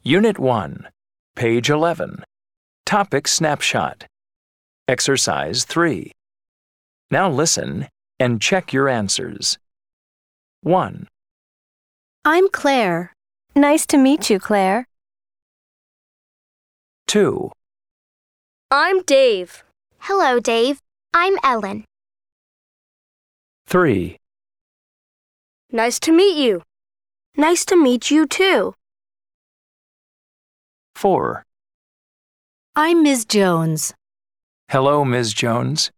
Unit 1, page 11. Topic Snapshot. Exercise 3. Now listen and check your answers. 1, I'm Claire. Nice to meet you, Claire. 2, I'm Dave. Hello, Dave. I'm Ellen. 3, Nice to meet you. Nice to meet you, too. 4. I'm Ms. Jones. Hello, Ms. Jones.